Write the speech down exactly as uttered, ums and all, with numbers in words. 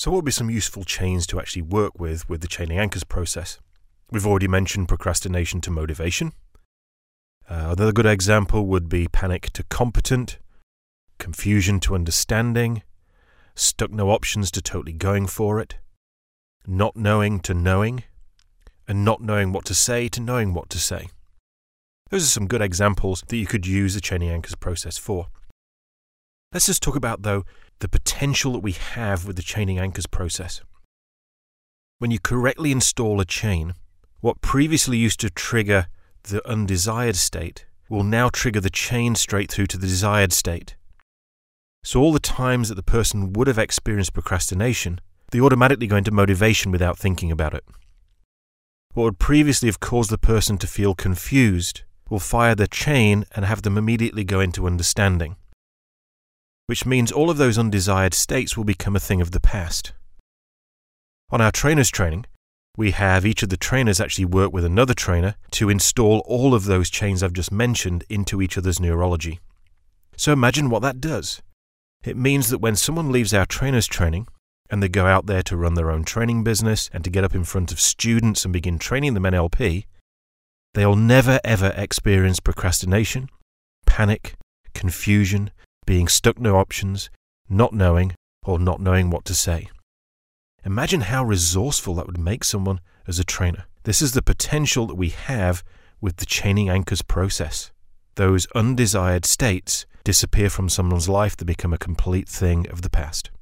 So what would be some useful chains to actually work with with the chaining anchors process? We've already mentioned procrastination to motivation. Uh, another good example would be panic to competent, confusion to understanding, stuck no options to totally going for it, not knowing to knowing, and not knowing what to say to knowing what to say. Those are some good examples that you could use the chaining anchors process for. Let's just talk about, though, the potential that we have with the chaining anchors process. When you correctly install a chain, what previously used to trigger the undesired state will now trigger the chain straight through to the desired state. So all the times that the person would have experienced procrastination, they automatically go into motivation without thinking about it. What would previously have caused the person to feel confused will fire the chain and have them immediately go into understanding, which means all of those undesired states will become a thing of the past. On our trainers training, we have each of the trainers actually work with another trainer to install all of those chains I've just mentioned into each other's neurology. So imagine what that does. It means that when someone leaves our trainers training and they go out there to run their own training business and to get up in front of students and begin training them N L P, they'll never ever experience procrastination, panic, confusion, being stuck no options, not knowing, or not knowing what to say. Imagine how resourceful that would make someone as a trainer. This is the potential that we have with the chaining anchors process. Those undesired states disappear from someone's life, they become a complete thing of the past.